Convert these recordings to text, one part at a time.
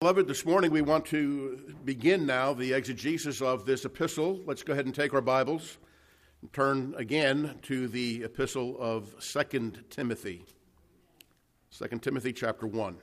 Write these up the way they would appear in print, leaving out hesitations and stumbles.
Beloved, this morning we want to begin now the exegesis of this epistle. Let's go ahead and take our Bibles and turn again to the epistle of 2 Timothy. 2 Timothy chapter 1.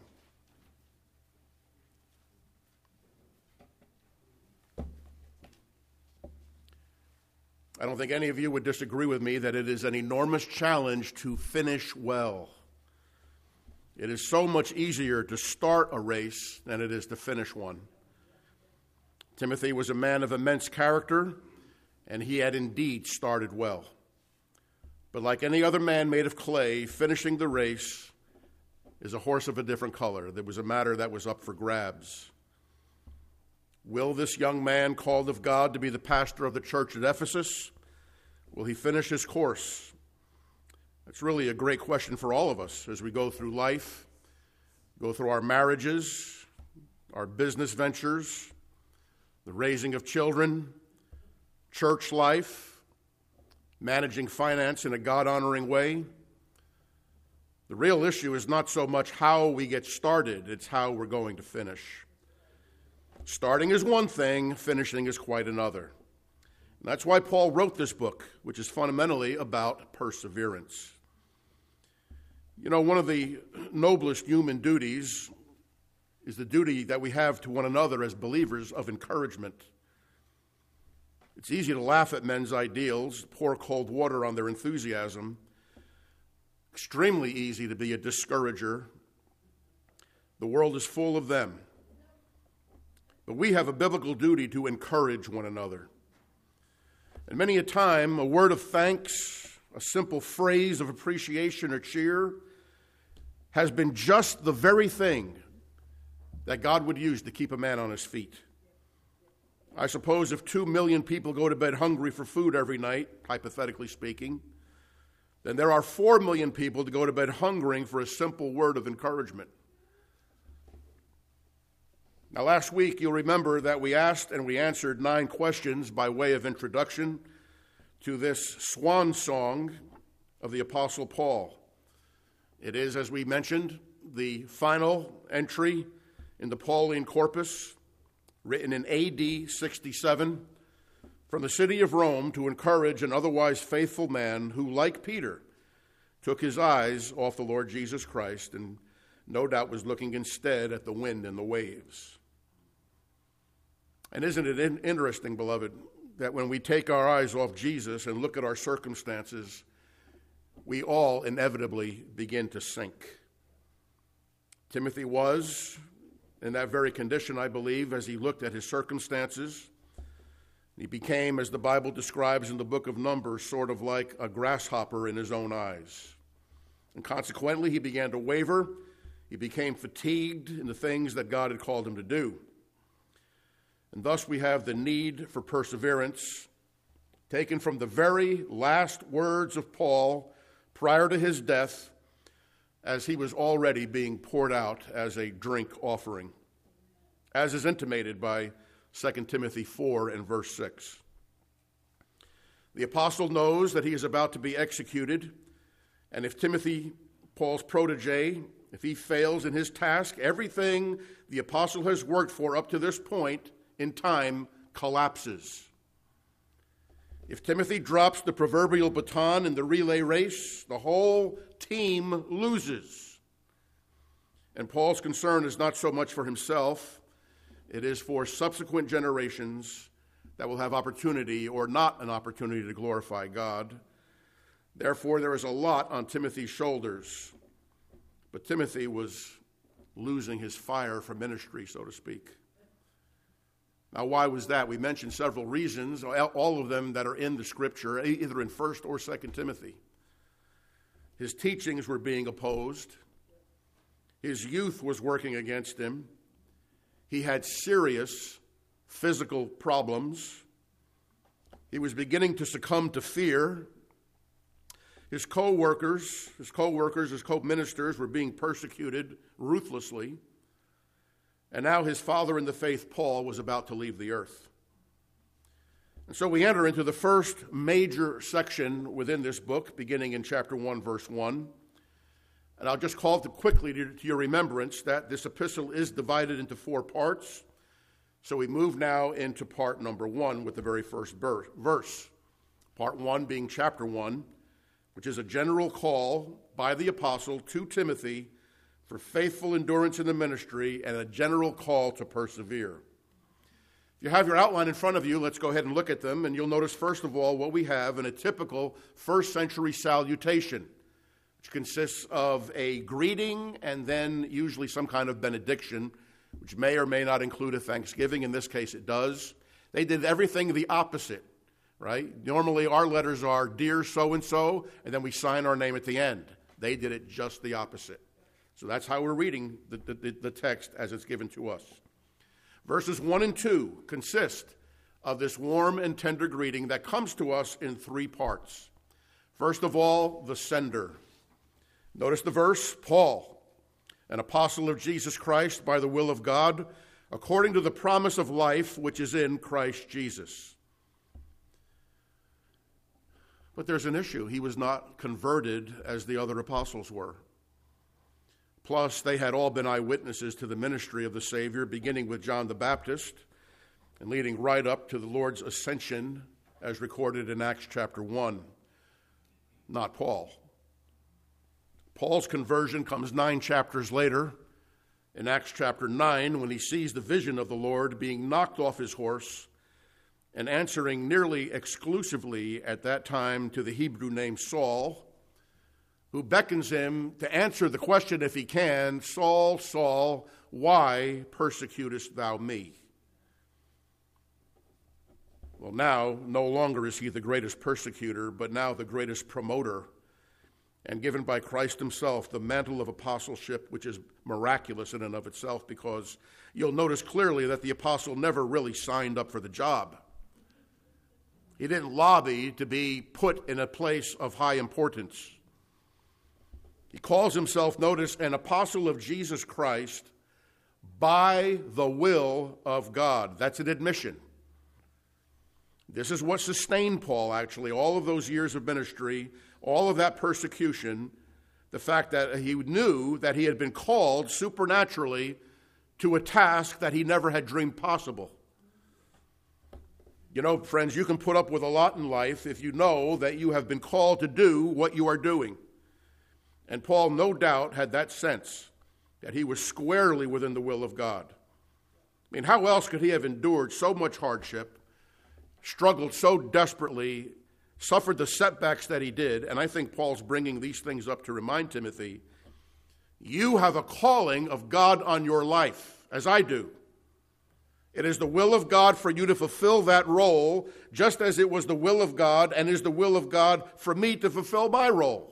I don't think any of you would disagree with me that it is an enormous challenge to finish well. It is so much easier to start a race than it is to finish one. Timothy was a man of immense character, and he had indeed started well. But like any other man made of clay, finishing the race is a horse of a different color. There was a matter that was up for grabs. Will this young man called of God to be the pastor of the church at Ephesus, will he finish his course? That's really a great question for all of us as we go through life, go through our marriages, our business ventures, the raising of children, church life, managing finance in a God-honoring way. The real issue is not so much how we get started, it's how we're going to finish. Starting is one thing, finishing is quite another. And that's why Paul wrote this book, which is fundamentally about perseverance. You know, one of the noblest human duties is the duty that we have to one another as believers of encouragement. It's easy to laugh at men's ideals, pour cold water on their enthusiasm. Extremely easy to be a discourager. The world is full of them. But we have a biblical duty to encourage one another. And many a time, a word of thanks, a simple phrase of appreciation or cheer has been just the very thing that God would use to keep a man on his feet. I suppose if 2 million people go to bed hungry for food every night, hypothetically speaking, then there are 4 million people to go to bed hungering for a simple word of encouragement. Now, last week, you'll remember that we asked and we answered 9 questions by way of introduction to this swan song of the Apostle Paul. It is, as we mentioned, the final entry in the Pauline corpus, written in AD 67, from the city of Rome to encourage an otherwise faithful man who, like Peter, took his eyes off the Lord Jesus Christ and no doubt was looking instead at the wind and the waves. And isn't it interesting, beloved, that when we take our eyes off Jesus and look at our circumstances, we all inevitably begin to sink. Timothy was in that very condition, I believe, as he looked at his circumstances. He became, as the Bible describes in the book of Numbers, sort of like a grasshopper in his own eyes. And consequently, he began to waver. He became fatigued in the things that God had called him to do. And thus we have the need for perseverance, taken from the very last words of Paul prior to his death, as he was already being poured out as a drink offering, as is intimated by 2 Timothy 4 and verse 6. The apostle knows that he is about to be executed, and if Timothy, Paul's protege, if he fails in his task, everything the apostle has worked for up to this point in time collapses. If Timothy drops the proverbial baton in the relay race, the whole team loses. And Paul's concern is not so much for himself, it is for subsequent generations that will have opportunity or not an opportunity to glorify God. Therefore, there is a lot on Timothy's shoulders. But Timothy was losing his fire for ministry, so to speak. Now, why was that? We mentioned several reasons, all of them that are in the Scripture, either in 1st or 2nd Timothy. His teachings were being opposed. His youth was working against him. He had serious physical problems. He was beginning to succumb to fear. His co-workers, his co-ministers were being persecuted ruthlessly. And now his father in the faith, Paul, was about to leave the earth. And so we enter into the first major section within this book, beginning in chapter 1, verse 1. And I'll just call quickly to your remembrance that this epistle is divided into 4 parts. So we move now into part number 1 with the very first verse. Part 1 being chapter 1, which is a general call by the apostle to Timothy for faithful endurance in the ministry and a general call to persevere. If you have your outline in front of you, let's go ahead and look at them, and you'll notice, first of all, what we have in a typical first century salutation, which consists of a greeting and then usually some kind of benediction, which may or may not include a thanksgiving. In this case, it does. They did everything the opposite, right? Normally, our letters are, dear so-and-so, and then we sign our name at the end. They did it just the opposite. So that's how we're reading the text as it's given to us. Verses 1 and 2 consist of this warm and tender greeting that comes to us in 3 parts. First of all, the sender. Notice the verse, Paul, an apostle of Jesus Christ by the will of God, according to the promise of life which is in Christ Jesus. But there's an issue. He was not converted as the other apostles were. Plus, they had all been eyewitnesses to the ministry of the Savior, beginning with John the Baptist and leading right up to the Lord's ascension as recorded in Acts chapter 1. Not Paul. Paul's conversion comes 9 chapters later in Acts chapter 9 when he sees the vision of the Lord being knocked off his horse and answering nearly exclusively at that time to the Hebrew name Saul, who beckons him to answer the question, if he can, Saul, Saul, why persecutest thou me? Well, now, no longer is he the greatest persecutor, but now the greatest promoter, and given by Christ himself the mantle of apostleship, which is miraculous in and of itself, because you'll notice clearly that the apostle never really signed up for the job. He didn't lobby to be put in a place of high importance. He calls himself, notice, an apostle of Jesus Christ by the will of God. That's an admission. This is what sustained Paul, actually, all of those years of ministry, all of that persecution, the fact that he knew that he had been called supernaturally to a task that he never had dreamed possible. You know, friends, you can put up with a lot in life if you know that you have been called to do what you are doing. And Paul, no doubt, had that sense that he was squarely within the will of God. I mean, how else could he have endured so much hardship, struggled so desperately, suffered the setbacks that he did? And I think Paul's bringing these things up to remind Timothy, you have a calling of God on your life, as I do. It is the will of God for you to fulfill that role, just as it was the will of God and is the will of God for me to fulfill my role.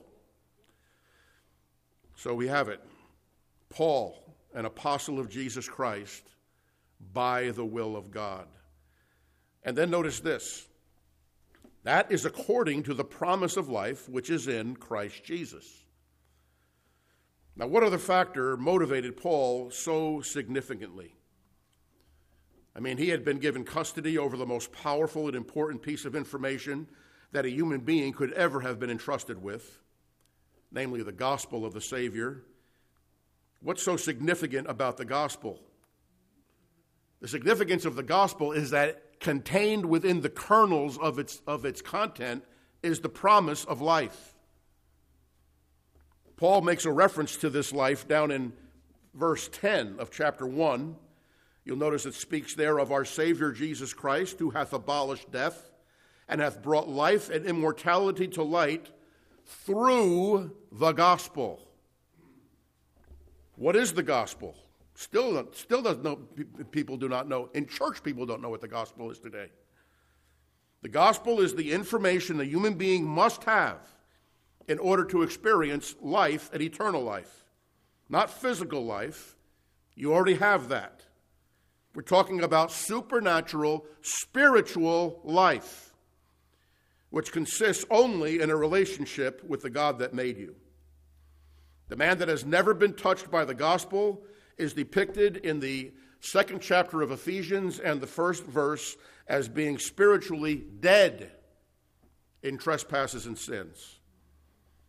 So we have it. Paul, an apostle of Jesus Christ, by the will of God. And then notice this. That is according to the promise of life which is in Christ Jesus. Now, what other factor motivated Paul so significantly? I mean, he had been given custody over the most powerful and important piece of information that a human being could ever have been entrusted with, namely the gospel of the Savior. What's so significant about the gospel? The significance of the gospel is that contained within the kernels of its content is the promise of life. Paul makes a reference to this life down in verse 10 of chapter 1. You'll notice it speaks there of our Savior Jesus Christ, who hath abolished death and hath brought life and immortality to light through the gospel. What is the gospel? Still doesn't know. People do not know. In church, people don't know what the gospel is today. The gospel is the information a human being must have in order to experience life and eternal life. Not physical life. You already have that. We're talking about supernatural, spiritual life, which consists only in a relationship with the God that made you. The man that has never been touched by the gospel is depicted in the 2nd chapter of Ephesians and the 1st verse as being spiritually dead in trespasses and sins.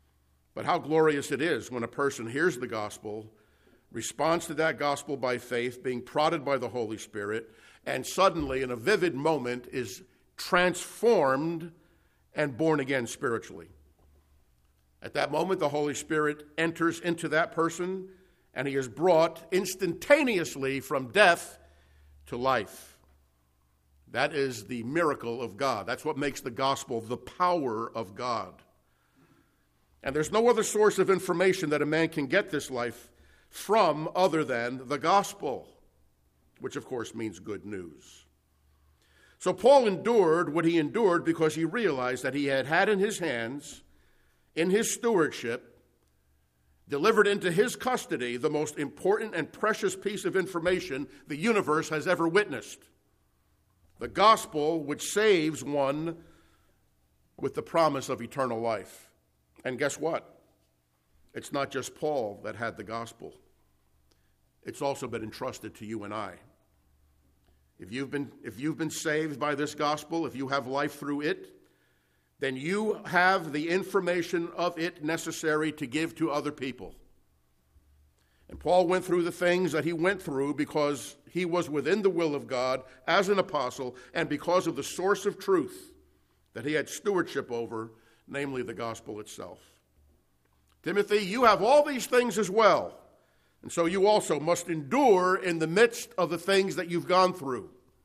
But how glorious it is when a person hears the gospel, responds to that gospel by faith, being prodded by the Holy Spirit, and suddenly, in a vivid moment, is transformed and born again spiritually. At that moment, the Holy Spirit enters into that person, and he is brought instantaneously from death to life. That is the miracle of God. That's what makes the gospel the power of God. And there's no other source of information that a man can get this life from other than the gospel, which of course means good news. So Paul endured what he endured because he realized that he had in his hands, in his stewardship, delivered into his custody, the most important and precious piece of information the universe has ever witnessed. The gospel which saves one with the promise of eternal life. And guess what? It's not just Paul that had the gospel. It's also been entrusted to you and I. If you've been saved by this gospel, if you have life through it, then you have the information of it necessary to give to other people. And Paul went through the things that he went through because he was within the will of God as an apostle and because of the source of truth that he had stewardship over, namely the gospel itself. Timothy, you have all these things as well. And so you also must endure in the midst of the things that you've gone through.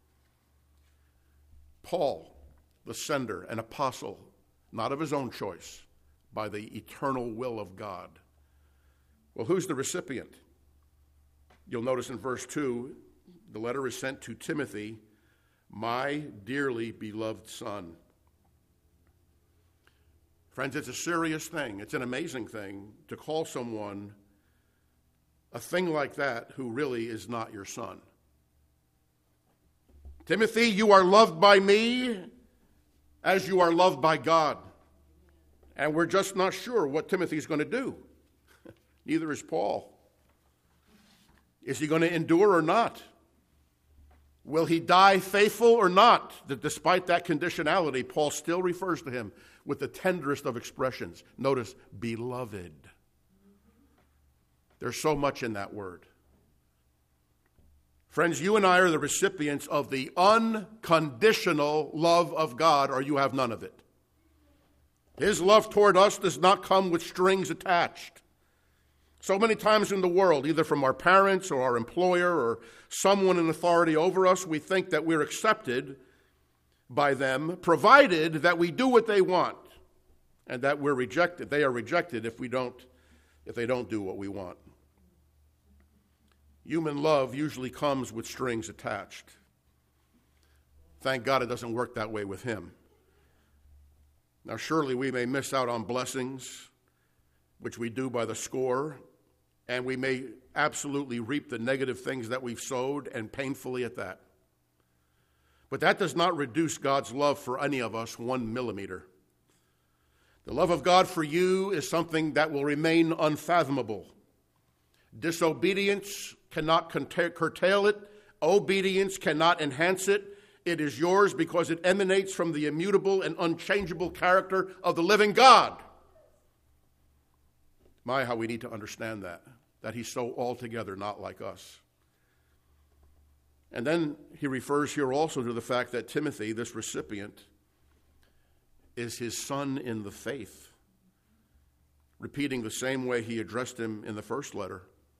Paul, the sender, an apostle, not of his own choice, by the eternal will of God. Well, who's the recipient? You'll notice in verse 2, the letter is sent to Timothy, my dearly beloved son. Friends, it's a serious thing. It's an amazing thing to call someone a thing like that who really is not your son. Timothy, you are loved by me as you are loved by God. And we're just not sure what Timothy's going to do. Neither is Paul. Is he going to endure or not? Will he die faithful or not? That despite that conditionality, Paul still refers to him with the tenderest of expressions. Notice, beloved. There's so much in that word. Friends, you and I are the recipients of the unconditional love of God, or you have none of it. His love toward us does not come with strings attached. So many times in the world, either from our parents or our employer or someone in authority over us, we think that we're accepted by them, provided that we do what they want, and that we're rejected. They are rejected if they don't do what we want. Human love usually comes with strings attached. Thank God it doesn't work that way with him. Now, surely we may miss out on blessings, which we do by the score, and we may absolutely reap the negative things that we've sowed, and painfully at that. But that does not reduce God's love for any of us 1 millimeter. The love of God for you is something that will remain unfathomable. Disobedience cannot curtail it. Obedience cannot enhance it. It is yours because it emanates from the immutable and unchangeable character of the living God. My, how we need to understand that he's so altogether not like us. And then he refers here also to the fact that Timothy, this recipient, is his son in the faith, repeating the same way he addressed him in the first letter.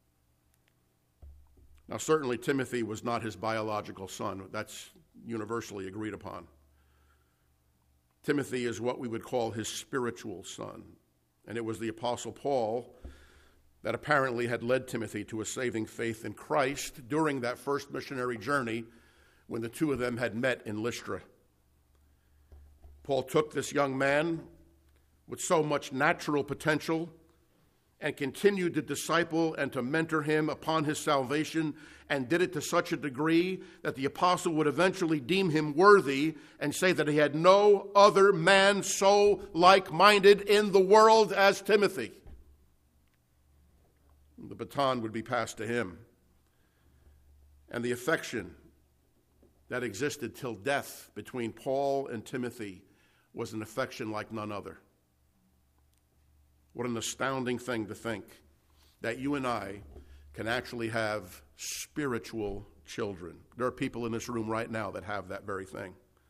Now, certainly Timothy was not his biological son. That's universally agreed upon. Timothy is what we would call his spiritual son. And it was the Apostle Paul that apparently had led Timothy to a saving faith in Christ during that first missionary journey when the two of them had met in Lystra. Paul took this young man with so much natural potential and continued to disciple and to mentor him upon his salvation, and did it to such a degree that the apostle would eventually deem him worthy and say that he had no other man so like-minded in the world as Timothy. The baton would be passed to him. And the affection that existed till death between Paul and Timothy was an affection like none other. What an astounding thing to think that you and I can actually have spiritual children. There are people in this room right now that have that very thing.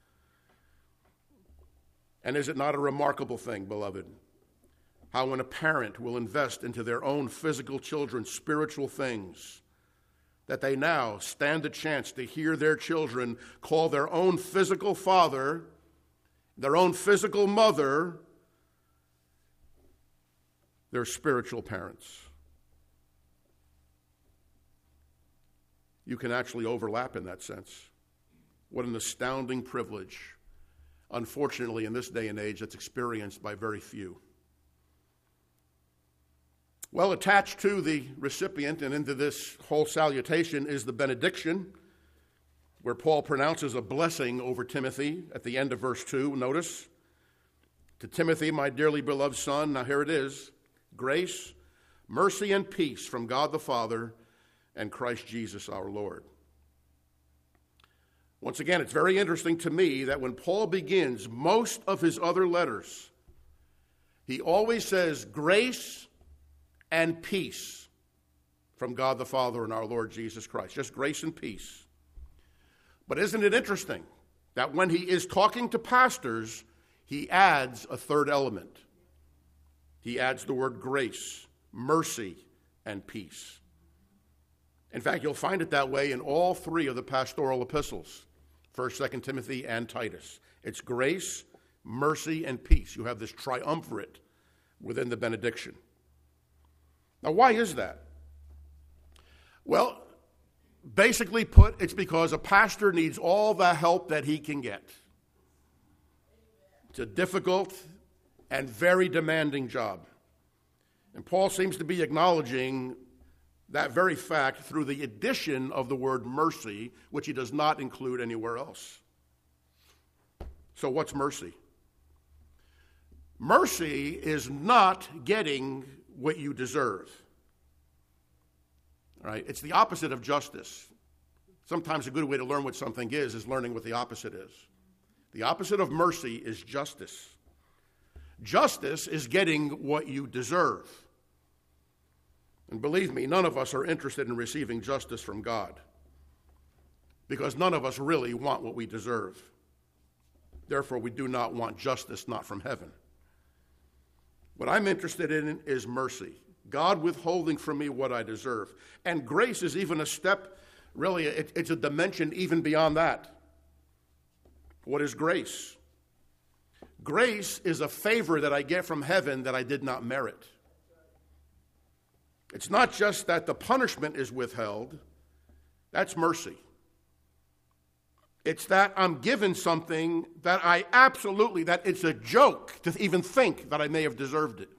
And is it not a remarkable thing, beloved, how when a parent will invest into their own physical children spiritual things, that they now stand a chance to hear their children call their own physical father, their own physical mother, their spiritual parents. You can actually overlap in that sense. What an astounding privilege. Unfortunately, in this day and age, that's experienced by very few. Well, attached to the recipient and into this whole salutation is the benediction, where Paul pronounces a blessing over Timothy at the end of verse 2. Notice, to Timothy, my dearly beloved son, now here it is, grace, mercy, and peace from God the Father and Christ Jesus our Lord. Once again, it's very interesting to me that when Paul begins most of his other letters, he always says grace and peace from God the Father and our Lord Jesus Christ. Just grace and peace. But isn't it interesting that when he is talking to pastors, he adds a third element. He adds the word grace, mercy, and peace. In fact, you'll find it that way in all three of the pastoral epistles, 1st, 2nd Timothy, and Titus. It's grace, mercy, and peace. You have this triumvirate within the benediction. Now, why is that? Well, basically put, it's because a pastor needs all the help that he can get. It's a difficult and very demanding job. And Paul seems to be acknowledging that very fact through the addition of the word mercy, which he does not include anywhere else. So what's mercy? Mercy is not getting what you deserve. All right? It's the opposite of justice. Sometimes a good way to learn what something is learning what the opposite is. The opposite of mercy is justice. Justice is getting what you deserve. And believe me, none of us are interested in receiving justice from God, because none of us really want what we deserve. Therefore, we do not want justice, not from heaven. What I'm interested in is mercy. God withholding from me what I deserve. And grace is even a step, really, it's a dimension even beyond that. What is grace? Grace is a favor that I get from heaven that I did not merit. It's not just that the punishment is withheld. That's mercy. It's that I'm given something that that it's a joke to even think that I may have deserved it.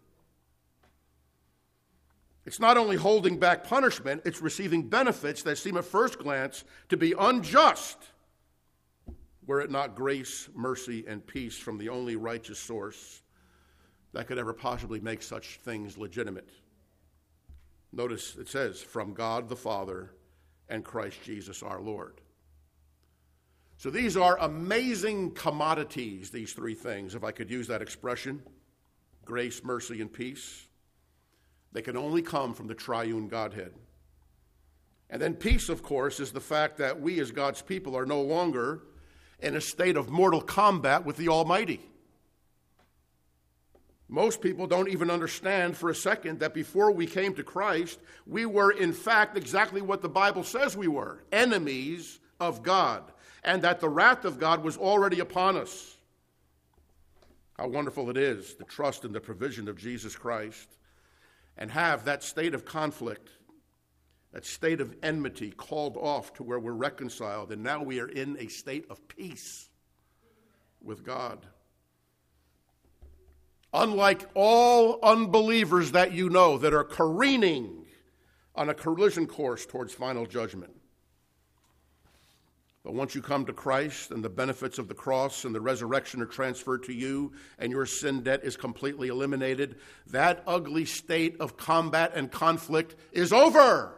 It's not only holding back punishment, it's receiving benefits that seem at first glance to be unjust, were it not grace, mercy, and peace from the only righteous source that could ever possibly make such things legitimate. Notice it says, from God the Father and Christ Jesus our Lord. So these are amazing commodities, these three things, if I could use that expression, grace, mercy, and peace. They can only come from the triune Godhead. And then peace, of course, is the fact that we as God's people are no longer in a state of mortal combat with the Almighty. Most people don't even understand for a second that before we came to Christ, we were in fact exactly what the Bible says we were, enemies of God, and that the wrath of God was already upon us. How wonderful it is to trust in the provision of Jesus Christ and have that state of conflict, that state of enmity called off to where we're reconciled, and now we are in a state of peace with God. Unlike all unbelievers that you know that are careening on a collision course towards final judgment. But once you come to Christ and the benefits of the cross and the resurrection are transferred to you and your sin debt is completely eliminated, that ugly state of combat and conflict is over.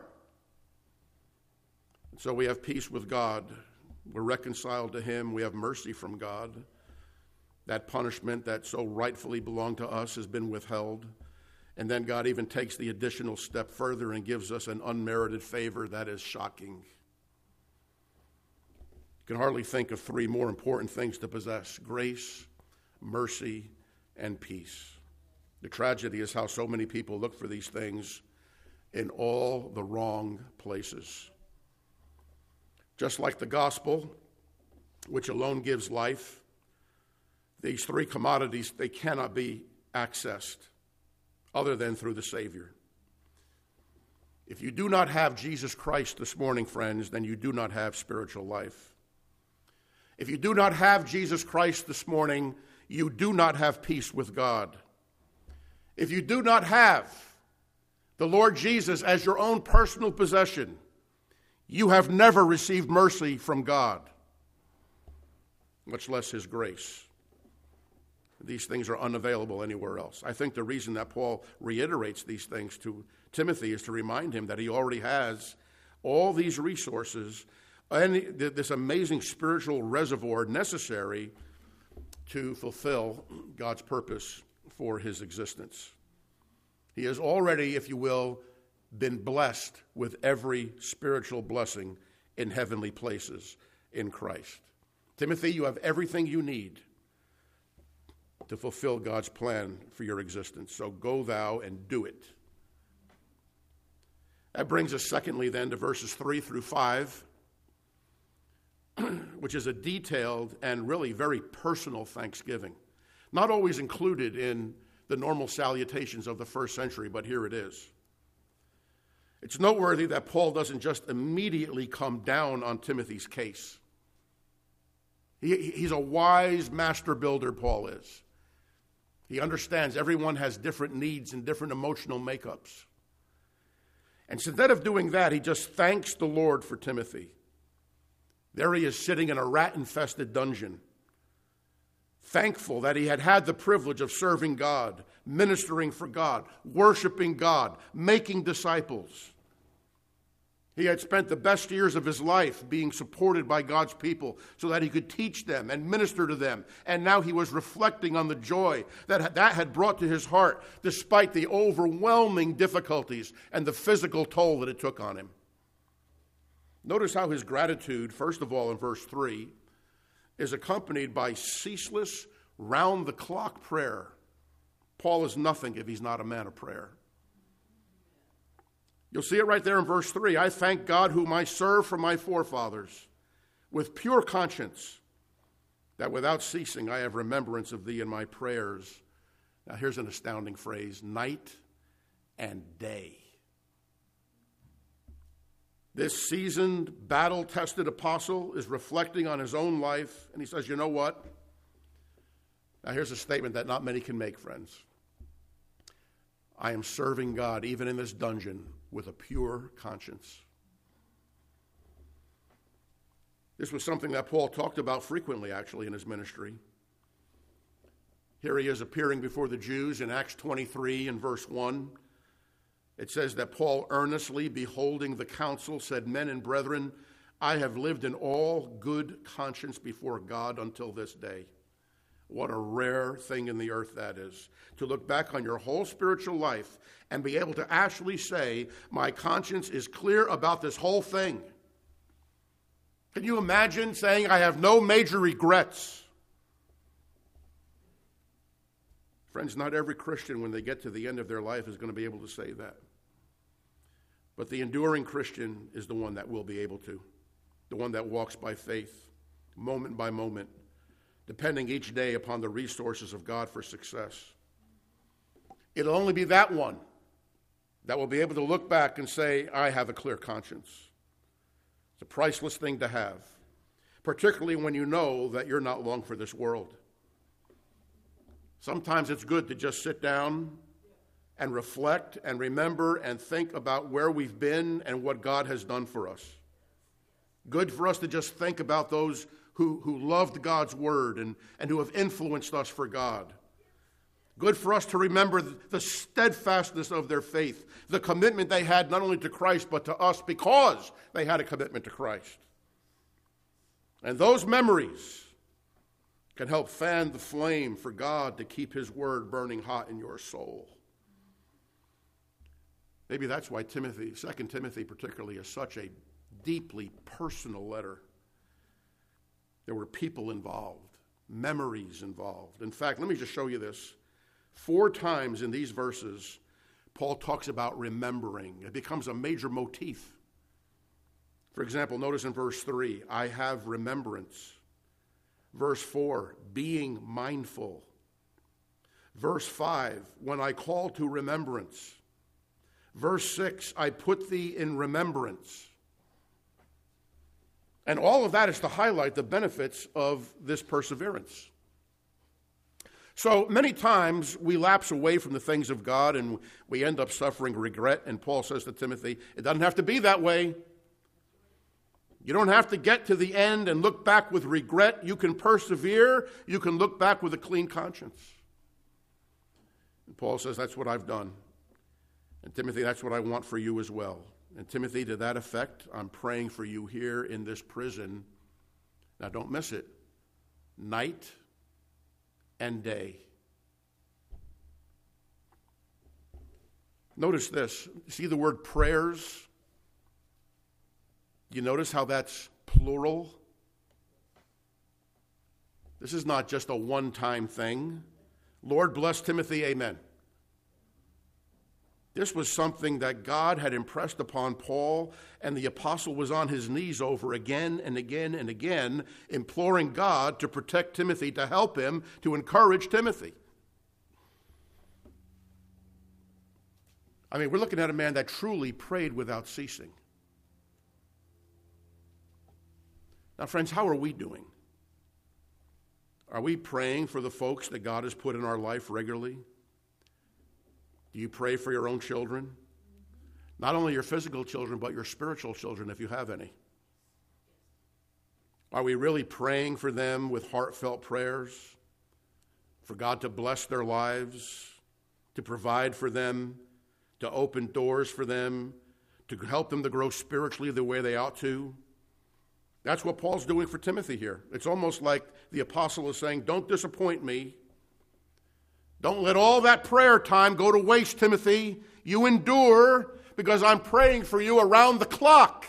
And so we have peace with God. We're reconciled to Him. We have mercy from God. That punishment that so rightfully belonged to us has been withheld. And then God even takes the additional step further and gives us an unmerited favor that is shocking. You can hardly think of three more important things to possess: grace, mercy, and peace. The tragedy is how so many people look for these things in all the wrong places. Just like the gospel, which alone gives life, these three commodities, they cannot be accessed other than through the Savior. If you do not have Jesus Christ this morning, friends, then you do not have spiritual life. If you do not have Jesus Christ this morning, you do not have peace with God. If you do not have the Lord Jesus as your own personal possession, you have never received mercy from God, much less his grace. These things are unavailable anywhere else. I think the reason that Paul reiterates these things to Timothy is to remind him that he already has all these resources and this amazing spiritual reservoir necessary to fulfill God's purpose for his existence. He has already, if you will, been blessed with every spiritual blessing in heavenly places in Christ. Timothy, you have everything you need to fulfill God's plan for your existence. So go thou and do it. That brings us secondly then to verses 3 through 5, which is a detailed and really very personal thanksgiving. Not always included in the normal salutations of the first century, but here it is. It's noteworthy that Paul doesn't just immediately come down on Timothy's case. He's a wise master builder, Paul is. He understands everyone has different needs and different emotional makeups. And so instead of doing that, he just thanks the Lord for Timothy. There he is sitting in a rat-infested dungeon, thankful that he had the privilege of serving God, ministering for God, worshiping God, making disciples. He had spent the best years of his life being supported by God's people so that he could teach them and minister to them. And now he was reflecting on the joy that had brought to his heart, despite the overwhelming difficulties and the physical toll that it took on him. Notice how his gratitude, first of all in verse 3, is accompanied by ceaseless, round-the-clock prayer. Paul is nothing if he's not a man of prayer. You'll see it right there in verse 3. I thank God whom I serve from my forefathers with pure conscience, that without ceasing I have remembrance of thee in my prayers. Now here's an astounding phrase: night and day. This seasoned, battle-tested apostle is reflecting on his own life, and he says, you know what? Now here's a statement that not many can make, friends. I am serving God, even in this dungeon, with a pure conscience. This was something that Paul talked about frequently, actually, in his ministry. Here he is appearing before the Jews in Acts 23 and verse 1. It says that Paul, earnestly beholding the council, said, men and brethren, I have lived in all good conscience before God until this day. What a rare thing in the earth that is, to look back on your whole spiritual life and be able to actually say, my conscience is clear about this whole thing. Can you imagine saying, I have no major regrets? Friends, not every Christian, when they get to the end of their life, is going to be able to say that. But the enduring Christian is the one that will be able to, the one that walks by faith, moment by moment, depending each day upon the resources of God for success. It'll only be that one that will be able to look back and say, I have a clear conscience. It's a priceless thing to have, particularly when you know that you're not long for this world. Sometimes it's good to just sit down and reflect and remember and think about where we've been and what God has done for us. Good for us to just think about those who loved God's word and who have influenced us for God. Good for us to remember the steadfastness of their faith, the commitment they had not only to Christ but to us because they had a commitment to Christ. And those memories can help fan the flame for God to keep his word burning hot in your soul. Maybe that's why Timothy, 2 Timothy particularly, is such a deeply personal letter. There were people involved, memories involved. In fact, let me just show you this. 4 times in these verses, Paul talks about remembering. It becomes a major motif. For example, notice in verse 3, I have remembrance. Verse 4, being mindful. Verse 5, when I call to remembrance. Verse 6, I put thee in remembrance. And all of that is to highlight the benefits of this perseverance. So many times we lapse away from the things of God and we end up suffering regret. And Paul says to Timothy, it doesn't have to be that way. You don't have to get to the end and look back with regret. You can persevere. You can look back with a clean conscience. And Paul says, that's what I've done. And Timothy, that's what I want for you as well. And Timothy, to that effect, I'm praying for you here in this prison. Now don't miss it. Night and day. Notice this. See the word prayers? You notice how that's plural? This is not just a one-time thing. Lord bless Timothy, amen. This was something that God had impressed upon Paul, and the apostle was on his knees over again and again and again, imploring God to protect Timothy, to help him, to encourage Timothy. I mean, we're looking at a man that truly prayed without ceasing. Now, friends, how are we doing? Are we praying for the folks that God has put in our life regularly? Do you pray for your own children? Not only your physical children, but your spiritual children, if you have any. Are we really praying for them with heartfelt prayers? For God to bless their lives, to provide for them, to open doors for them, to help them to grow spiritually the way they ought to? That's what Paul's doing for Timothy here. It's almost like the apostle is saying, don't disappoint me. Don't let all that prayer time go to waste, Timothy. You endure because I'm praying for you around the clock.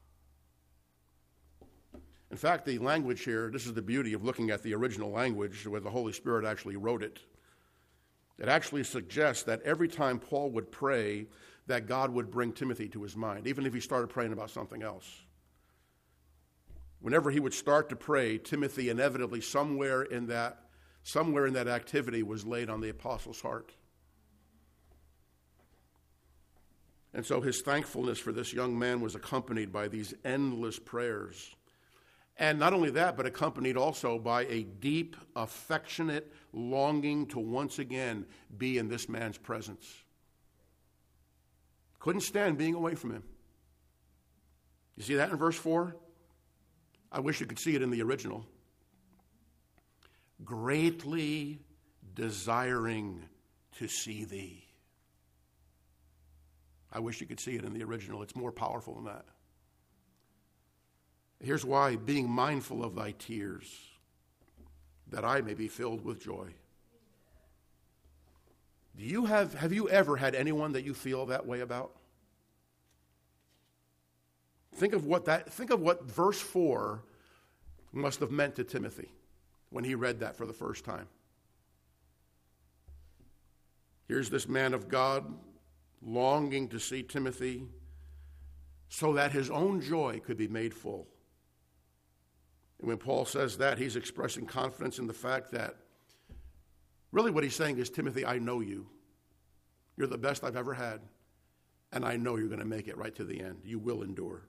In fact, the language here, this is the beauty of looking at the original language where the Holy Spirit actually wrote it. It actually suggests that every time Paul would pray, that God would bring Timothy to his mind, even if he started praying about something else. Whenever he would start to pray, Timothy inevitably somewhere in that activity was laid on the apostle's heart. And so his thankfulness for this young man was accompanied by these endless prayers. And not only that, but accompanied also by a deep, affectionate longing to once again be in this man's presence. Couldn't stand being away from him. You see that in verse 4? I wish you could see it in the original. Greatly desiring to see thee. I wish you could see it in the original. It's more powerful than that. Here's why: being mindful of thy tears, that I may be filled with joy. Have you ever had anyone that you feel that way about? Think of what verse 4 must have meant to Timothy when he read that for the first time. Here's this man of God longing to see Timothy so that his own joy could be made full. And when Paul says that, he's expressing confidence in the fact that really what he's saying is, Timothy, I know you. You're the best I've ever had, and I know you're going to make it right to the end. You will endure.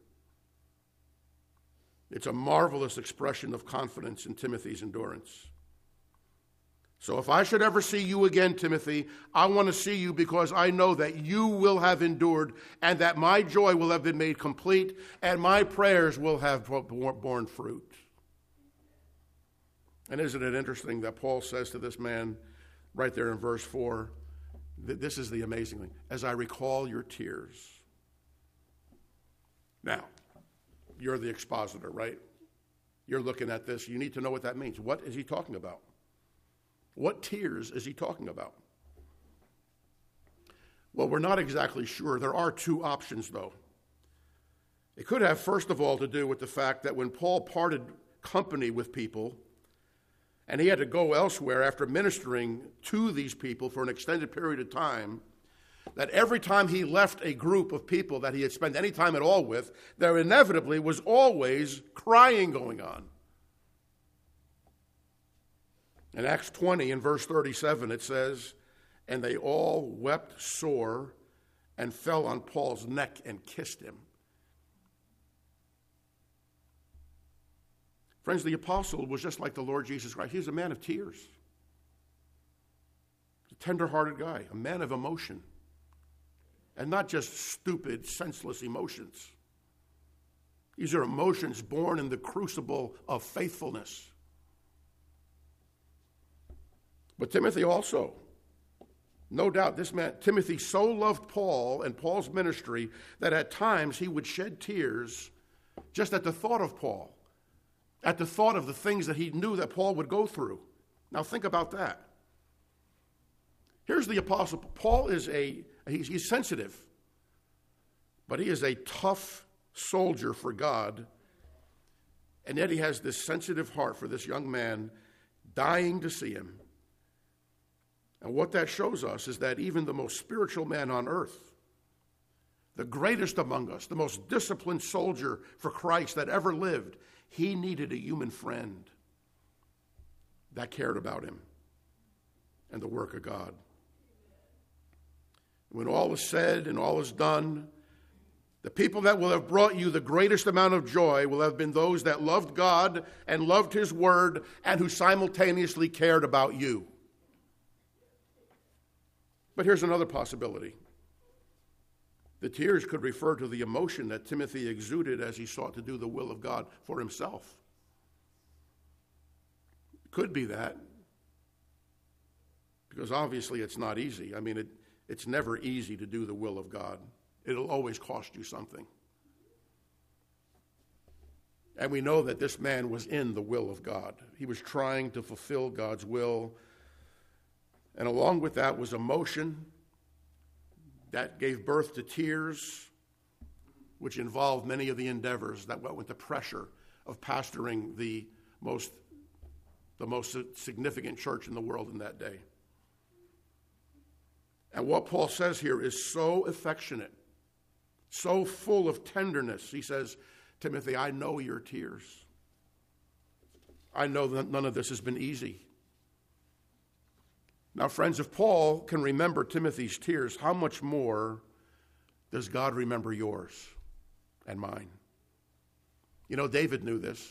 It's a marvelous expression of confidence in Timothy's endurance. So if I should ever see you again, Timothy, I want to see you because I know that you will have endured and that my joy will have been made complete and my prayers will have borne fruit. And isn't it interesting that Paul says to this man right there in verse 4, that this is the amazing thing, as I recall your tears. Now, you're the expositor, right? You're looking at this. You need to know what that means. What is he talking about? What tears is he talking about? Well, we're not exactly sure. There are two options, though. It could have, first of all, to do with the fact that when Paul parted company with people, and he had to go elsewhere after ministering to these people for an extended period of time, that every time he left a group of people that he had spent any time at all with, there inevitably was always crying going on. In Acts 20, in verse 37, it says, "And they all wept sore and fell on Paul's neck and kissed him." Friends, the apostle was just like the Lord Jesus Christ. He was a man of tears. A tender-hearted guy, a man of emotion. And not just stupid, senseless emotions. These are emotions born in the crucible of faithfulness. But Timothy also, no doubt, this man, Timothy, so loved Paul and Paul's ministry that at times he would shed tears just at the thought of Paul, at the thought of the things that he knew that Paul would go through. Now think about that. Here's the apostle. Paul is he's sensitive, but he is a tough soldier for God, and yet he has this sensitive heart for this young man, dying to see him. And what that shows us is that even the most spiritual man on earth, the greatest among us, the most disciplined soldier for Christ that ever lived, he needed a human friend that cared about him and the work of God. When all is said and all is done, the people that will have brought you the greatest amount of joy will have been those that loved God and loved his word and who simultaneously cared about you. But here's another possibility. The tears could refer to the emotion that Timothy exuded as he sought to do the will of God for himself. Could be that, because obviously it's not easy. I mean, it's never easy to do the will of God. It'll always cost you something. And we know that this man was in the will of God. He was trying to fulfill God's will. And along with that was emotion that gave birth to tears, which involved many of the endeavors that went with the pressure of pastoring the most significant church in the world in that day. And what Paul says here is so affectionate, so full of tenderness. He says, Timothy, I know your tears. I know that none of this has been easy. Now, friends, if Paul can remember Timothy's tears, how much more does God remember yours and mine? You know, David knew this.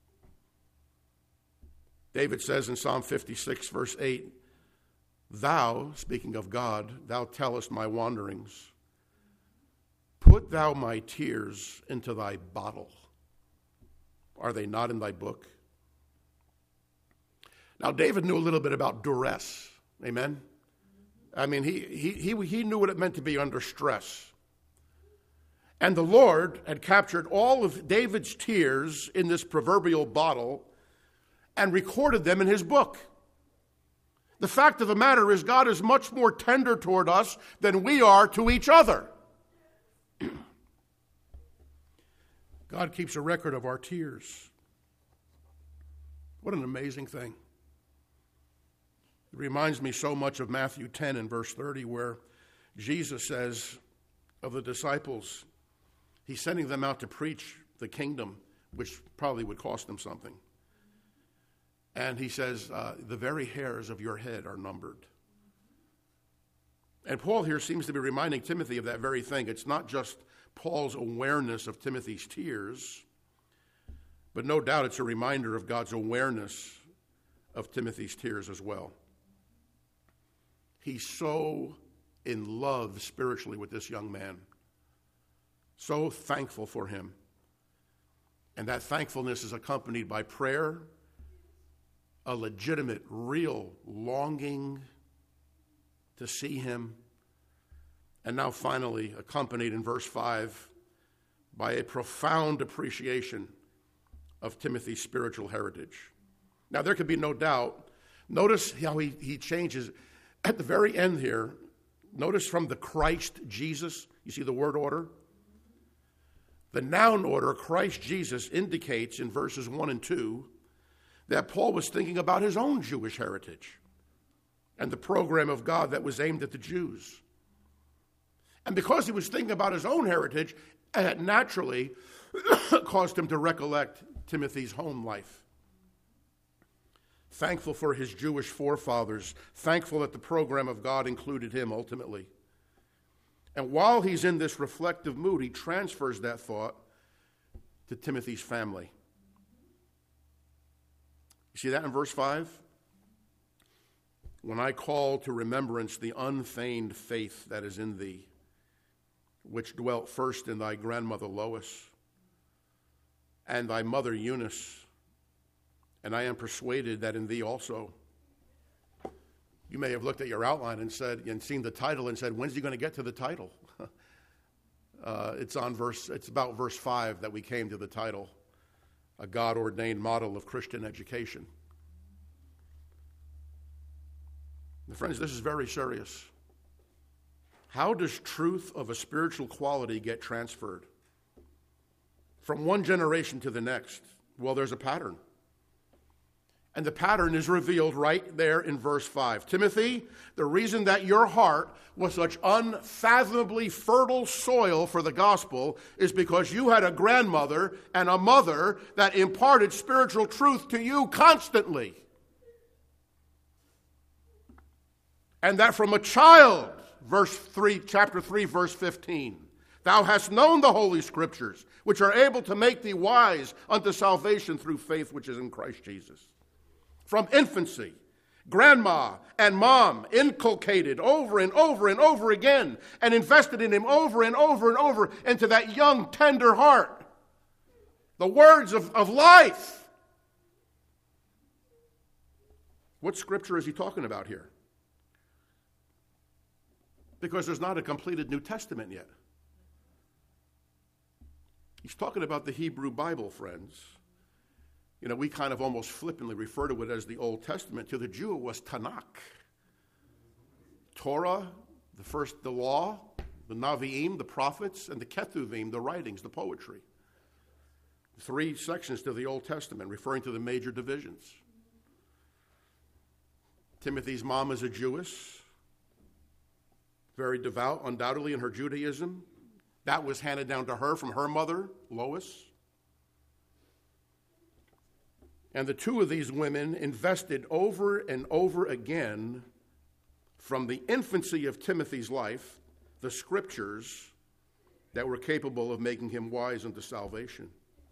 David says in Psalm 56, verse 8, "Thou," speaking of God, "thou tellest my wanderings. Put thou my tears into thy bottle. Are they not in thy book?" Now, David knew a little bit about duress. Amen? I mean, he knew what it meant to be under stress. And the Lord had captured all of David's tears in this proverbial bottle and recorded them in his book. The fact of the matter is, God is much more tender toward us than we are to each other. God keeps a record of our tears. What an amazing thing. It reminds me so much of Matthew 10 and verse 30, where Jesus says of the disciples, he's sending them out to preach the kingdom, which probably would cost them something. And he says, the very hairs of your head are numbered. And Paul here seems to be reminding Timothy of that very thing. It's not just Paul's awareness of Timothy's tears, but no doubt it's a reminder of God's awareness of Timothy's tears as well. He's so in love spiritually with this young man, so thankful for him. And that thankfulness is accompanied by prayer, a legitimate, real longing to see him, and now finally accompanied in verse 5 by a profound appreciation of Timothy's spiritual heritage. Now, there could be no doubt. Notice how he changes. At the very end here, Notice from the Christ Jesus, you see the word order? The noun order, Christ Jesus, indicates in verses 1 and 2 that Paul was thinking about his own Jewish heritage and the program of God that was aimed at the Jews. And because he was thinking about his own heritage, it naturally caused him to recollect Timothy's home life. Thankful for his Jewish forefathers, thankful that the program of God included him ultimately. And while he's in this reflective mood, he transfers that thought to Timothy's family. You see that in verse 5? When I call to remembrance the unfeigned faith that is in thee, which dwelt first in thy grandmother Lois and thy mother Eunice, and I am persuaded that in thee also. You may have looked at your outline and seen the title and said, when's he going to get to the title? It's about verse 5 that we came to the title, a God-ordained model of Christian education. Friends, this is very serious. How does truth of a spiritual quality get transferred from one generation to the next? Well, there's a pattern. And the pattern is revealed right there in verse 5. Timothy, the reason that your heart was such unfathomably fertile soil for the gospel is because you had a grandmother and a mother that imparted spiritual truth to you constantly. And that from a child, chapter 3, verse 15, thou hast known the Holy Scriptures, which are able to make thee wise unto salvation through faith which is in Christ Jesus. From infancy, grandma and mom inculcated over and over and over again and invested in him over and over and over into that young, tender heart. The words of life. What scripture is he talking about here? Because there's not a completed New Testament yet. He's talking about the Hebrew Bible, friends. You know, we kind of almost flippantly refer to it as the Old Testament. To the Jew, it was Tanakh. Torah, the law, the Naviim, the prophets, and the Ketuvim, the writings, the poetry. 3 sections to the Old Testament, referring to the major divisions. Timothy's mom is a Jewess, very devout, undoubtedly, in her Judaism. That was handed down to her from her mother, Lois. And the two of these women invested over and over again from the infancy of Timothy's life, the scriptures that were capable of making him wise unto salvation.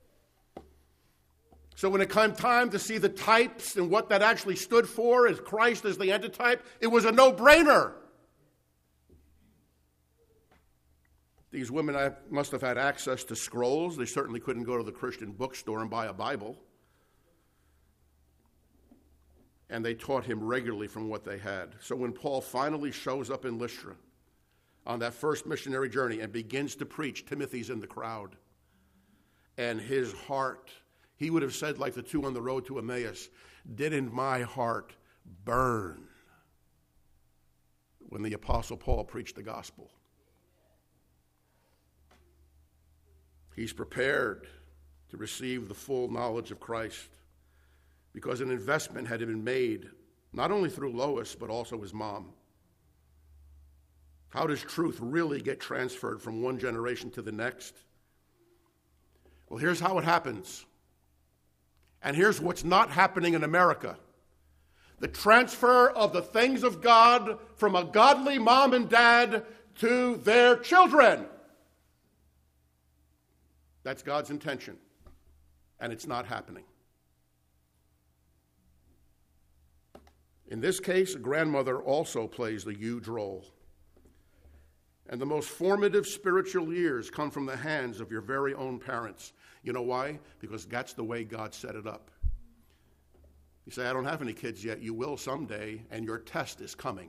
So when it came time to see the types and what that actually stood for as Christ as the antitype, it was a no-brainer. These women must have had access to scrolls. They certainly couldn't go to the Christian bookstore and buy a Bible. And they taught him regularly from what they had. So when Paul finally shows up in Lystra on that first missionary journey and begins to preach, Timothy's in the crowd. And his heart, he would have said like the two on the road to Emmaus, didn't my heart burn when the Apostle Paul preached the gospel? He's prepared to receive the full knowledge of Christ because an investment had been made not only through Lois but also his mom. How does truth really get transferred from one generation to the next? Well, here's how it happens. And here's what's not happening in America. The transfer of the things of God from a godly mom and dad to their children. That's God's intention, and it's not happening. In this case, a grandmother also plays the huge role. And the most formative spiritual years come from the hands of your very own parents. You know why? Because that's the way God set it up. You say, I don't have any kids yet. You will someday, and your test is coming.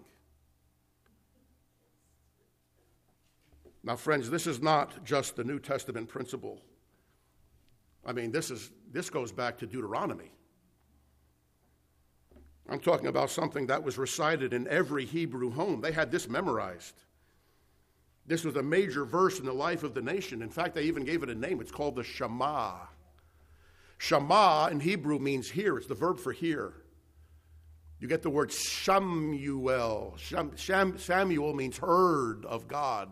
Now, friends, this is not just the New Testament principle. I mean, this goes back to Deuteronomy. I'm talking about something that was recited in every Hebrew home. They had this memorized. This was a major verse in the life of the nation. In fact, they even gave it a name. It's called the Shema. Shema in Hebrew means hear. It's the verb for hear. You get the word Shamuel. Samuel means heard of God.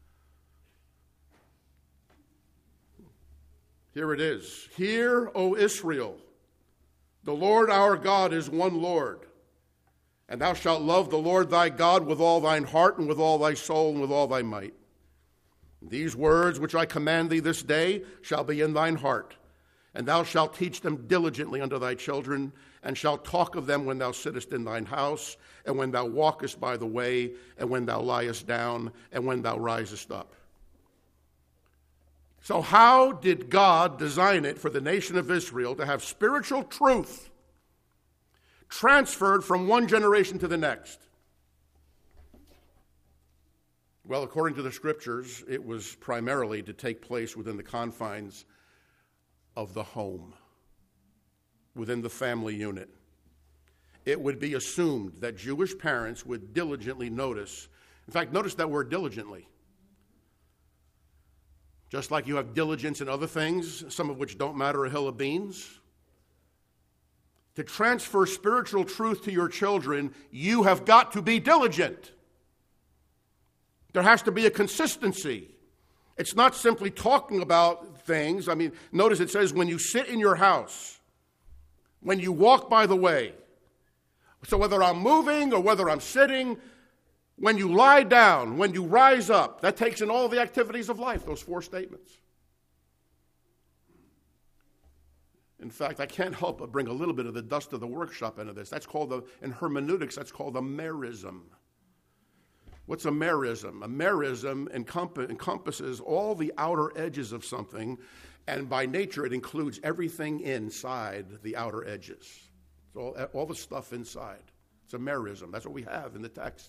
Here it is. Hear, O Israel, the Lord our God is one Lord. And thou shalt love the Lord thy God with all thine heart and with all thy soul and with all thy might. These words which I command thee this day shall be in thine heart, and thou shalt teach them diligently unto thy children, and shalt talk of them when thou sittest in thine house, and when thou walkest by the way, and when thou liest down, and when thou risest up. So how did God design it for the nation of Israel to have spiritual truth transferred from one generation to the next? Well, according to the scriptures, it was primarily to take place within the confines of the home, within the family unit. It would be assumed that Jewish parents would diligently notice. In fact, notice that word diligently. Just like you have diligence in other things, some of which don't matter a hill of beans. To transfer spiritual truth to your children, you have got to be diligent. There has to be a consistency. It's not simply talking about things. I mean, notice it says when you sit in your house, when you walk by the way. So whether I'm moving or whether I'm sitting, when you lie down, when you rise up, that takes in all the activities of life, those four statements. In fact, I can't help but bring a little bit of the dust of the workshop into this. That's called, in hermeneutics, that's called a merism. What's a merism? A merism encompasses all the outer edges of something, and by nature it includes everything inside the outer edges. So all the stuff inside. It's a merism. That's what we have in the text.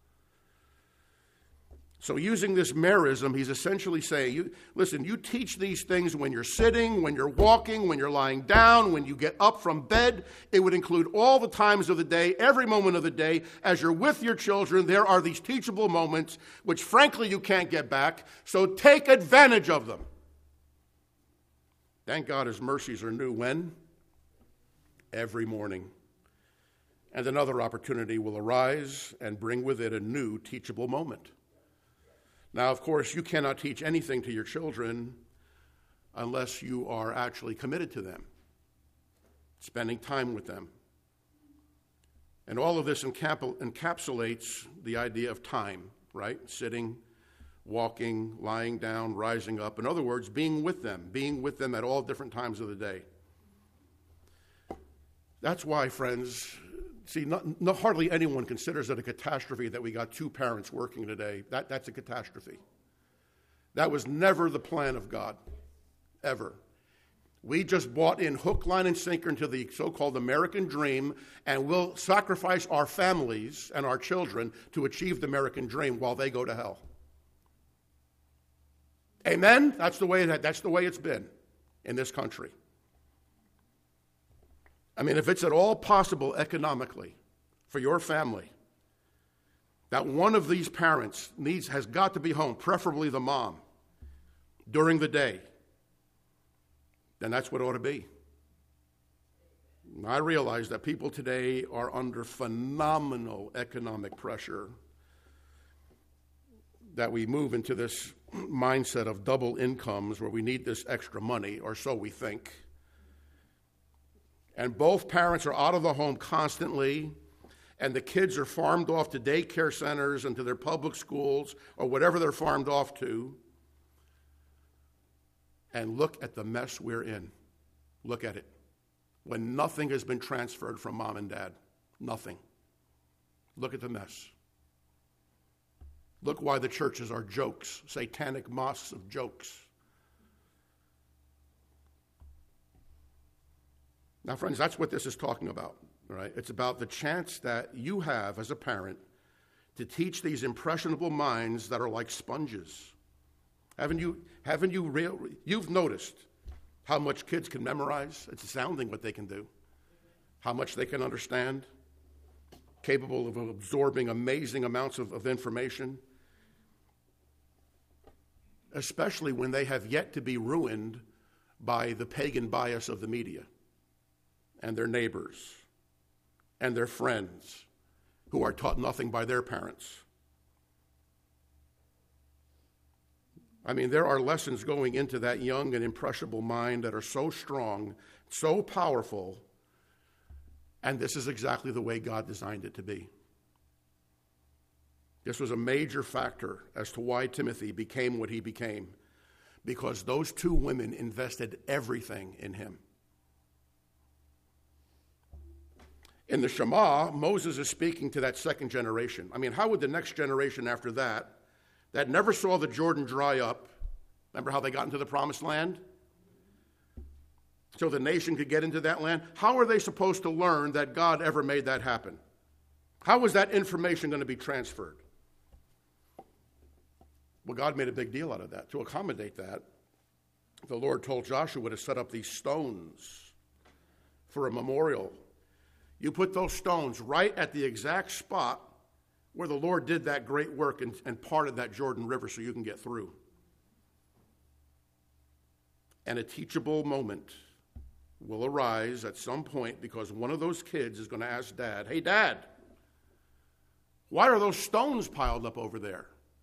So using this merism, he's essentially saying, listen, you teach these things when you're sitting, when you're walking, when you're lying down, when you get up from bed. It would include all the times of the day, every moment of the day. As you're with your children, there are these teachable moments, which frankly you can't get back, so take advantage of them. Thank God his mercies are new. When? Every morning. And another opportunity will arise and bring with it a new teachable moment. Now, of course, you cannot teach anything to your children unless you are actually committed to them, spending time with them. And all of this encapsulates the idea of time, right? Sitting, walking, lying down, rising up. In other words, being with them at all different times of the day. That's why, friends, see, hardly anyone considers it a catastrophe that we got two parents working today. That's a catastrophe. That was never the plan of God, ever. We just bought in hook, line, and sinker into the so-called American dream, and we'll sacrifice our families and our children to achieve the American dream while they go to hell. Amen? That's the way it's been in this country. I mean, if it's at all possible economically for your family that one of these parents has got to be home, preferably the mom, during the day, then that's what it ought to be. And I realize that people today are under phenomenal economic pressure, that we move into this mindset of double incomes where we need this extra money, or so we think. And both parents are out of the home constantly, and the kids are farmed off to daycare centers and to their public schools or whatever they're farmed off to. And look at the mess we're in. Look at it. When nothing has been transferred from mom and dad. Nothing. Look at the mess. Look why the churches are jokes, satanic mosques of jokes. Now, friends, that's what this is talking about, right? It's about the chance that you have as a parent to teach these impressionable minds that are like sponges. You've noticed how much kids can memorize? It's astounding what they can do, how much they can understand. capable of absorbing amazing amounts of information, especially when they have yet to be ruined by the pagan bias of the media and their neighbors and their friends who are taught nothing by their parents. I mean, there are lessons going into that young and impressionable mind that are so strong, so powerful, and this is exactly the way God designed it to be. This was a major factor as to why Timothy became what he became, because those two women invested everything in him. In the Shema, Moses is speaking to that second generation. I mean, how would the next generation after that never saw the Jordan dry up, remember how they got into the promised land? So the nation could get into that land. How are they supposed to learn that God ever made that happen? How was that information going to be transferred? Well, God made a big deal out of that. To accommodate that, the Lord told Joshua to set up these stones for a memorial. You put those stones right at the exact spot where the Lord did that great work and parted that Jordan River so you can get through. And a teachable moment will arise at some point because one of those kids is going to ask Dad, "Hey, Dad, why are those stones piled up over there?"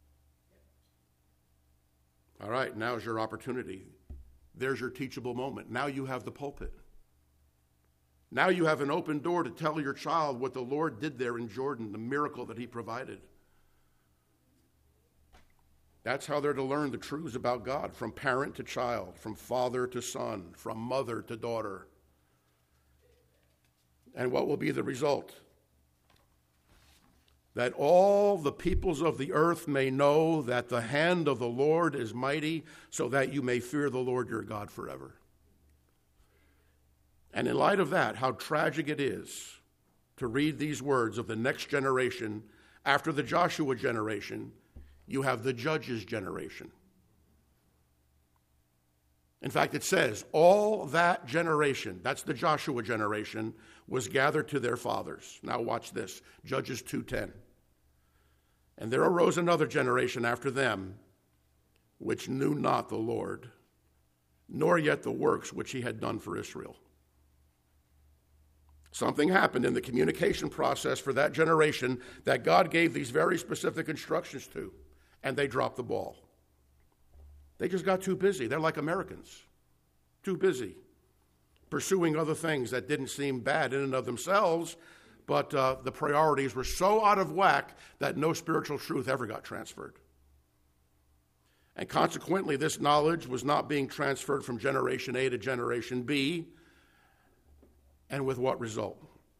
All right, now's your opportunity. There's your teachable moment. Now you have the pulpit. Now you have an open door to tell your child what the Lord did there in Jordan, the miracle that he provided. That's how they're to learn the truths about God, from parent to child, from father to son, from mother to daughter. And what will be the result? That all the peoples of the earth may know that the hand of the Lord is mighty, so that you may fear the Lord your God forever. And in light of that, how tragic it is to read these words of the next generation. After the Joshua generation, you have the Judges generation. In fact, it says, all that generation, that's the Joshua generation, was gathered to their fathers. Now watch this, Judges 2:10. And there arose another generation after them, which knew not the Lord, nor yet the works which he had done for Israel. Something happened in the communication process for that generation that God gave these very specific instructions to, and they dropped the ball. They just got too busy. They're like Americans, too busy pursuing other things that didn't seem bad in and of themselves, but the priorities were so out of whack that no spiritual truth ever got transferred. And consequently, this knowledge was not being transferred from generation A to generation B. And with what result?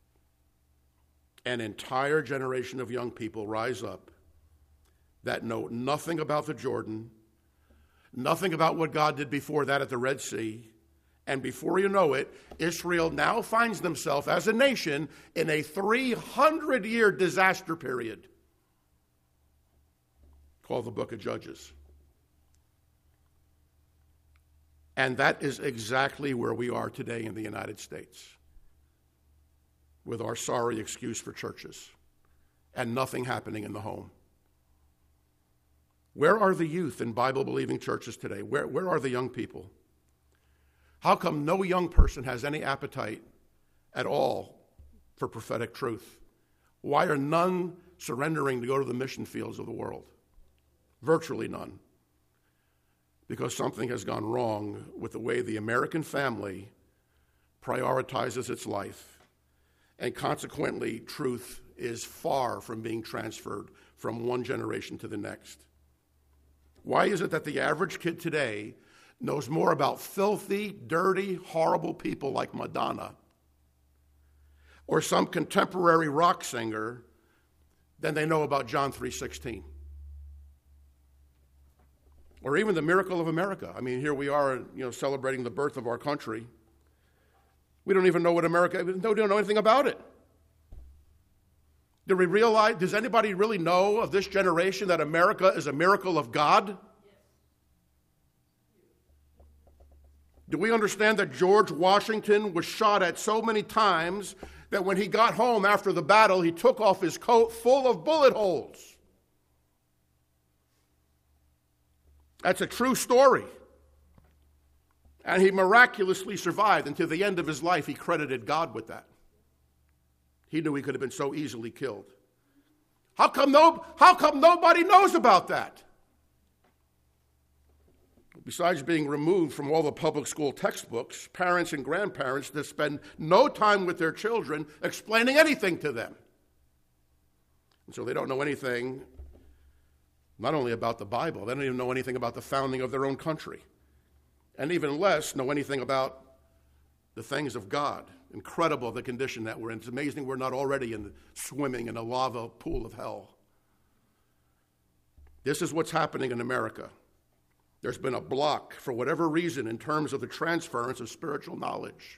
An entire generation of young people rise up that know nothing about the Jordan, nothing about what God did before that at the Red Sea, and before you know it, Israel now finds themselves as a nation in a 300-year disaster period called the Book of Judges. And that is exactly where we are today in the United States, with our sorry excuse for churches and nothing happening in the home. Where are the youth in Bible-believing churches today? Where are the young people? How come no young person has any appetite at all for prophetic truth? Why are none surrendering to go to the mission fields of the world? Virtually none. Because something has gone wrong with the way the American family prioritizes its life. And consequently, truth is far from being transferred from one generation to the next. Why is it that the average kid today knows more about filthy, dirty, horrible people like Madonna or some contemporary rock singer than they know about John 3:16? Or even the miracle of America. I mean, here we are, celebrating the birth of our country. We don't even know what America, we don't know anything about it. Do we realize, does anybody really know of this generation that America is a miracle of God? Do we understand that George Washington was shot at so many times that when he got home after the battle, he took off his coat full of bullet holes. That's a true story. And he miraculously survived. And to the end of his life, he credited God with that. He knew he could have been so easily killed. How come nobody knows about that? Besides being removed from all the public school textbooks, parents and grandparents that spend no time with their children explaining anything to them. And so they don't know anything, not only about the Bible, they don't even know anything about the founding of their own country. And even less know anything about the things of God. Incredible the condition that we're in. It's amazing we're not already swimming in a lava pool of hell. This is what's happening in America. There's been a block, for whatever reason, in terms of the transference of spiritual knowledge.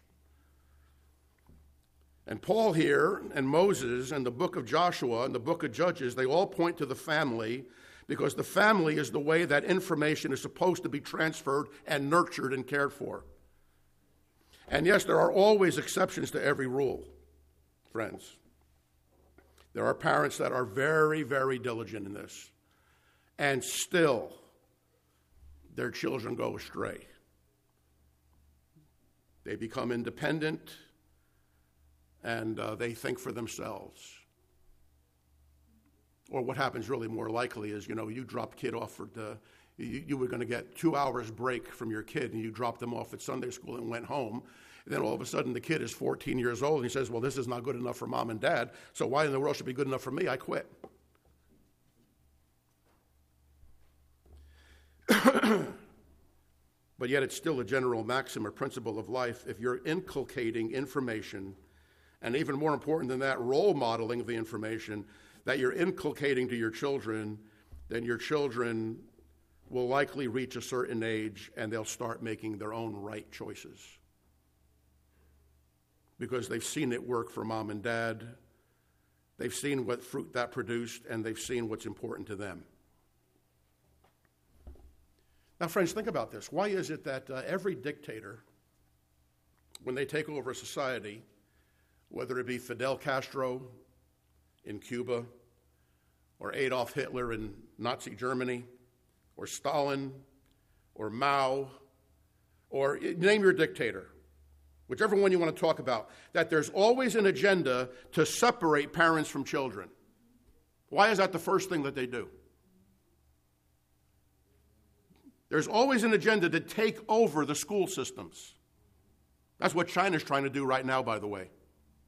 And Paul here, and Moses, and the book of Joshua, and the book of Judges, they all point to the family, because the family is the way that information is supposed to be transferred and nurtured and cared for. And yes, there are always exceptions to every rule, friends. There are parents that are very, very diligent in this, and still their children go astray. They become independent, and they think for themselves. Or what happens really more likely is, you drop kid off you were going to get 2 hours break from your kid, and you dropped them off at Sunday school and went home. And then all of a sudden the kid is 14 years old, and he says, well, this is not good enough for mom and dad, so why in the world should it be good enough for me? I quit. But yet it's still a general maxim or principle of life. If you're inculcating information, and even more important than that, role modeling of the information that you're inculcating to your children, then your children will likely reach a certain age and they'll start making their own right choices. Because they've seen it work for mom and dad, they've seen what fruit that produced, and they've seen what's important to them. Now, friends, think about this. Why is it that every dictator, when they take over a society, whether it be Fidel Castro in Cuba, or Adolf Hitler in Nazi Germany, or Stalin, or Mao, or name your dictator, whichever one you want to talk about, that there's always an agenda to separate parents from children. Why is that the first thing that they do? There's always an agenda to take over the school systems. That's what China's trying to do right now, by the way.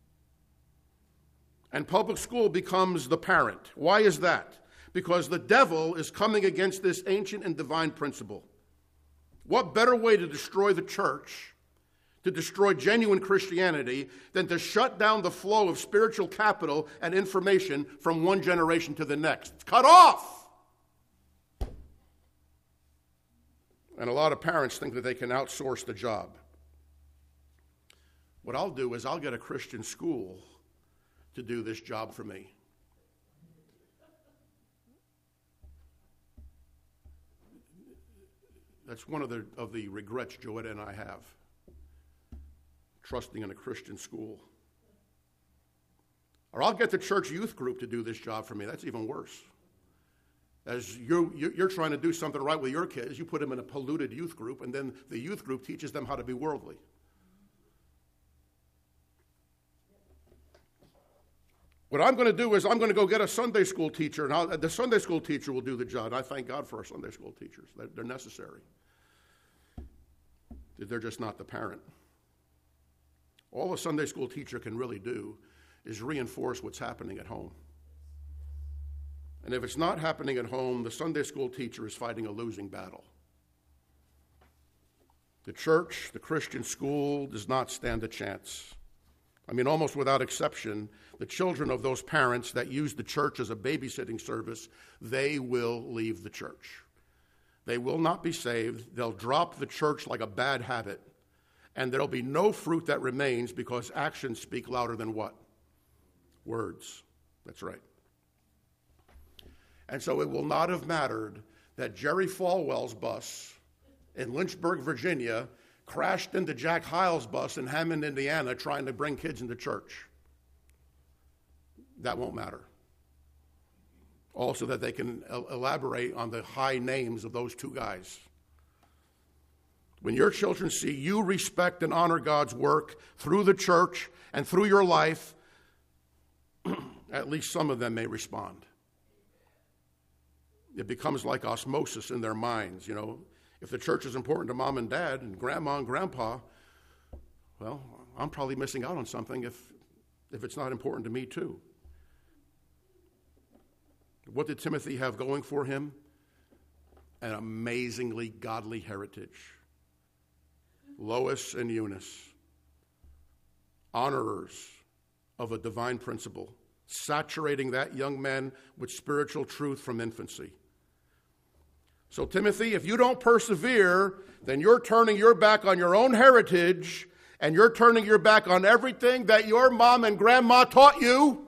And public school becomes the parent. Why is that? Because the devil is coming against this ancient and divine principle. What better way to destroy the church, to destroy genuine Christianity, than to shut down the flow of spiritual capital and information from one generation to the next? It's cut off! And a lot of parents think that they can outsource the job. What I'll do is I'll get a Christian school to do this job for me. That's one of the regrets Joetta and I have, trusting in a Christian school. Or I'll get the church youth group to do this job for me. That's even worse. As you're trying to do something right with your kids, you put them in a polluted youth group, and then the youth group teaches them how to be worldly. What I'm going to do is I'm going to go get a Sunday school teacher, and the Sunday school teacher will do the job. I thank God for our Sunday school teachers. They're necessary. They're just not the parent. All a Sunday school teacher can really do is reinforce what's happening at home. And if it's not happening at home, the Sunday school teacher is fighting a losing battle. The church, the Christian school, does not stand a chance. I mean, almost without exception, the children of those parents that use the church as a babysitting service, they will leave the church. They will not be saved. They'll drop the church like a bad habit. And there'll be no fruit that remains because actions speak louder than what? Words. That's right. And so it will not have mattered that Jerry Falwell's bus in Lynchburg, Virginia, crashed into Jack Hyles' bus in Hammond, Indiana, trying to bring kids into church. that won't matter. Also, that they can elaborate on the high names of those two guys. When your children see you respect and honor God's work through the church and through your life, at least some of them may respond. It becomes like osmosis in their minds. You know, if the church is important to mom and dad and grandma and grandpa, well, I'm probably missing out on something if it's not important to me too. What did Timothy have going for him? An amazingly godly heritage. Lois and Eunice, honorers of a divine principle, saturating that young man with spiritual truth from infancy. So, Timothy, if you don't persevere, then you're turning your back on your own heritage, and you're turning your back on everything that your mom and grandma taught you.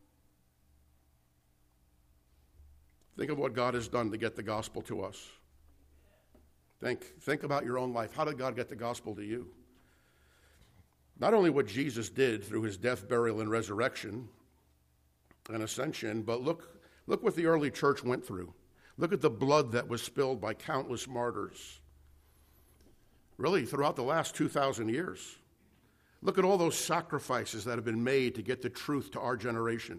Think of what God has done to get the gospel to us. Think about your own life. How did God get the gospel to you? Not only what Jesus did through his death, burial, and resurrection and ascension, but look what the early church went through. Look at the blood that was spilled by countless martyrs. Really, throughout the last 2,000 years. Look at all those sacrifices that have been made to get the truth to our generation.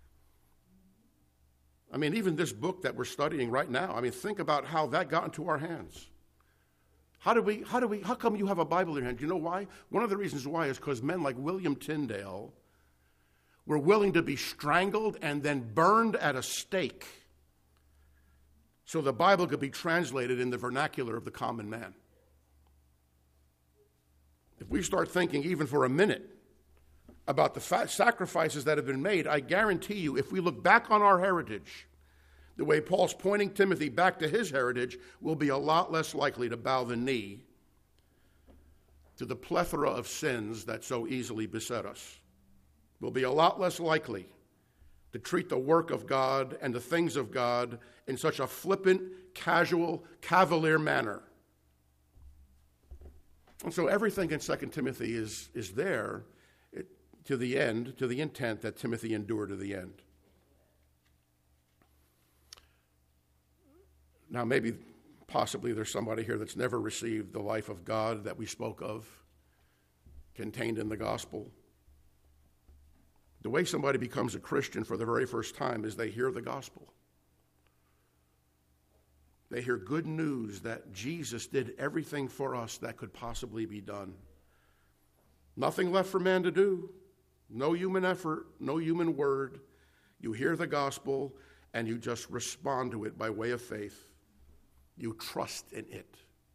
I mean, even this book that we're studying right now, I mean, think about how that got into our hands. How come you have a Bible in your hand? Do you know why? One of the reasons why is because men like William Tyndale were willing to be strangled and then burned at a stake so the Bible could be translated in the vernacular of the common man. If we start thinking even for a minute about the sacrifices that have been made, I guarantee you, if we look back on our heritage, the way Paul's pointing Timothy back to his heritage, we'll be a lot less likely to bow the knee to the plethora of sins that so easily beset us. We'll be a lot less likely to treat the work of God and the things of God in such a flippant, casual, cavalier manner. And so everything in 2 Timothy is there to the end, to the intent that Timothy endure to the end. Now, possibly there's somebody here that's never received the life of God that we spoke of, contained in the gospel. The way somebody becomes a Christian for the very first time is they hear the gospel. They hear good news that Jesus did everything for us that could possibly be done. Nothing left for man to do. No human effort, no human word. You hear the gospel and you just respond to it by way of faith. You trust in it.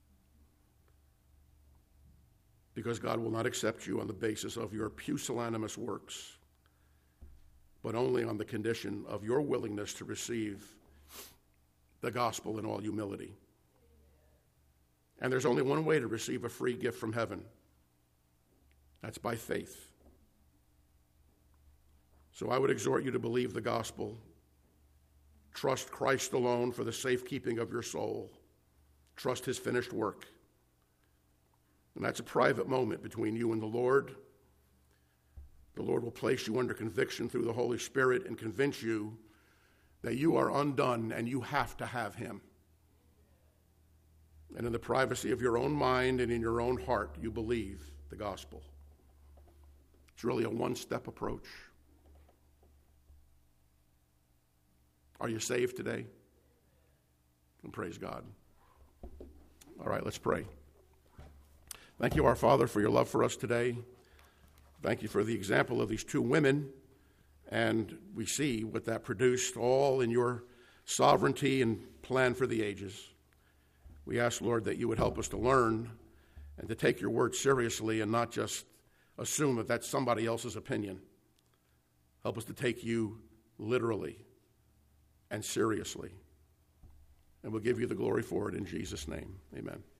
Because God will not accept you on the basis of your pusillanimous works, but only on the condition of your willingness to receive the gospel in all humility. And there's only one way to receive a free gift from heaven. That's by faith. So I would exhort you to believe the gospel. Trust Christ alone for the safekeeping of your soul. Trust his finished work. And that's a private moment between you and the Lord. The Lord will place you under conviction through the Holy Spirit and convince you that you are undone and you have to have him. And in the privacy of your own mind and in your own heart, you believe the gospel. It's really a one-step approach. Are you saved today? And praise God. All right, let's pray. Thank you, our Father, for your love for us today. Thank you for the example of these two women. And we see what that produced, all in your sovereignty and plan for the ages. We ask, Lord, that you would help us to learn and to take your word seriously and not just assume that that's somebody else's opinion. Help us to take you literally and seriously. And we'll give you the glory for it in Jesus' name. Amen.